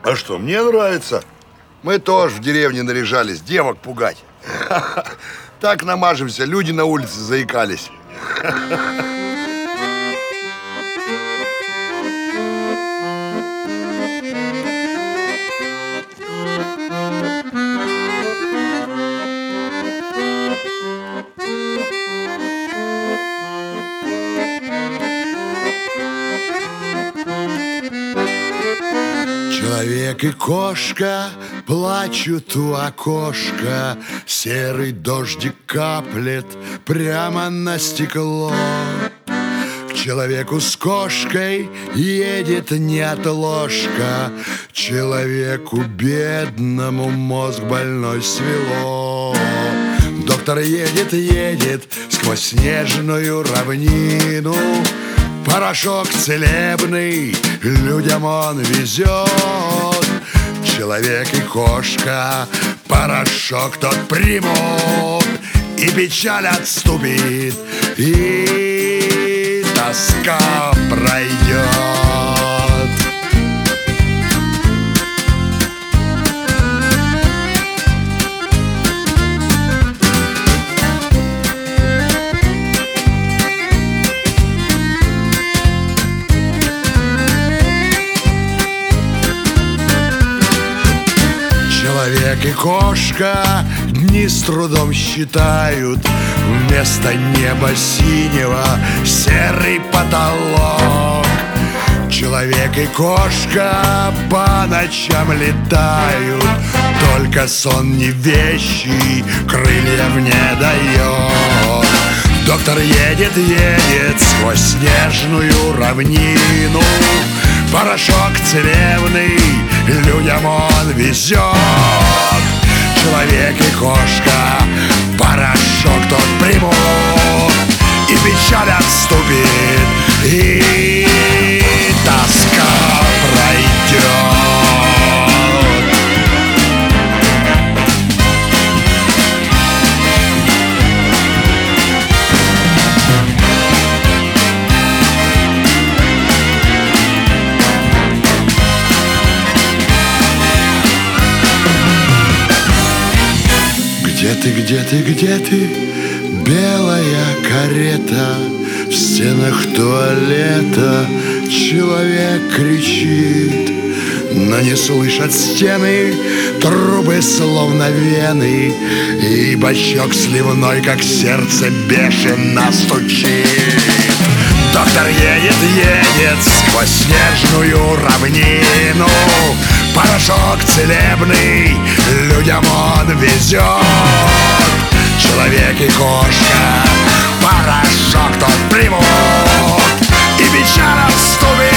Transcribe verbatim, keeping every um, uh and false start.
А что, мне нравится. Мы тоже в деревне наряжались, девок пугать. Так намажемся, люди на улице заикались. Человек и кошка плачут у окошка, серый дождик каплет прямо на стекло. К человеку с кошкой едет неотложка, человеку бедному мозг больной свело. Доктор едет, едет сквозь снежную равнину, порошок целебный людям он везет. Человек и кошка порошок тот примут, и печаль отступит, и тоска пройдет. Человек и кошка дни с трудом считают, вместо неба синего серый потолок. Человек и кошка по ночам летают, только сон не вещий крыльев не дает. Доктор едет, едет сквозь снежную равнину, порошок целебный людям он везет. Человек и кошка порошок тот примут, и печаль отступит, и тоска пройдет. Где ты, где ты, где ты, белая карета? В стенах туалета человек кричит, но не слышат стены трубы, словно вены, и бачок сливной, как сердце, бешено стучит. Доктор едет, едет сквозь снежную равнину, порошок целебный людям он везет. Человек и кошка порошок тот примут, и печаль отступит,